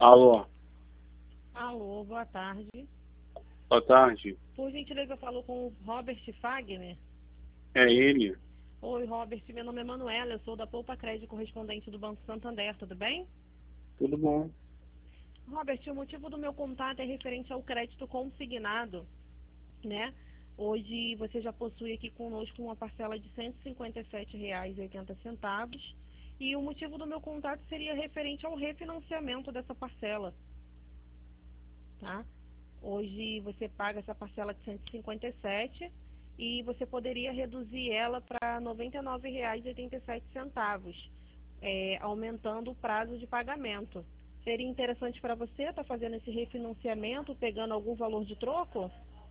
Alô, Alô, boa tarde. boa tarde. Por gentileza, eu falo com o Robert Fagner. É ele? Oi, Robert, meu nome é Manuela, eu sou da Poupa Crédito, correspondente do Banco Santander, tudo bem? Tudo bom? Robert, o motivo do meu contato é referente ao crédito consignado, né? Hoje você já possui aqui conosco uma parcela de R$ 157,80 e o motivo do meu contato seria referente ao refinanciamento dessa parcela, tá? Hoje você paga essa parcela de 157 e você poderia reduzir ela para R$ 99,87, aumentando o prazo de pagamento. Seria interessante para você estar fazendo esse refinanciamento, pegando algum valor de troco?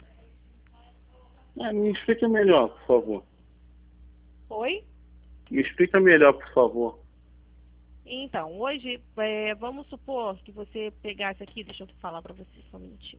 Me explica melhor, por favor. Oi? Me explica melhor, por favor. Então, hoje, vamos supor que você pegasse aqui, deixa eu falar para você só um minutinho.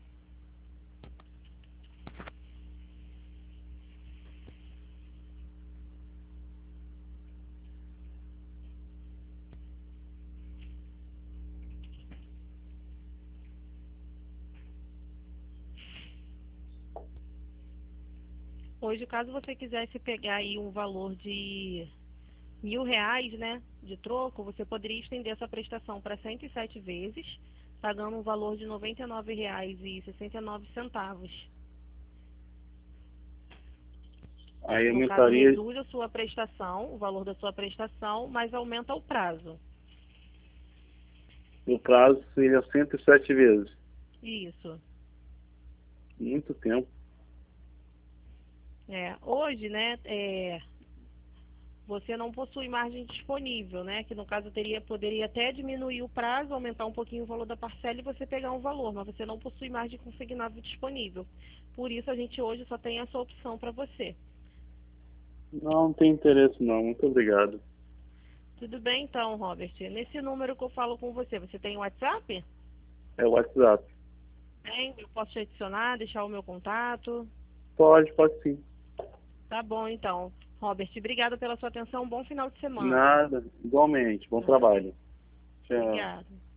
Hoje, caso você quisesse pegar aí um valor de R$ 1.000, né, de troco, você poderia estender essa prestação para 107 vezes, pagando um valor de R$ 99,69. Aí No caso, aumentaria, reduz a sua prestação, o valor da sua prestação, mas aumenta o prazo. no prazo, seria 107 vezes. Isso. Muito tempo. Hoje, né, você não possui margem disponível, né? Que no caso poderia até diminuir o prazo, aumentar um pouquinho o valor da parcela e você pegar um valor, mas você não possui margem consignável disponível. Por isso a gente hoje só tem essa opção para você. Não tem interesse não, muito obrigado. Tudo bem então, Robert? Nesse número que eu falo com você, você tem WhatsApp? É o WhatsApp. Tem? Eu posso te adicionar, deixar o meu contato? Pode sim. Tá bom então. Robert, obrigada pela sua atenção. Bom final de semana. Nada, igualmente. Bom Nada. trabalho. Tchau. Obrigada.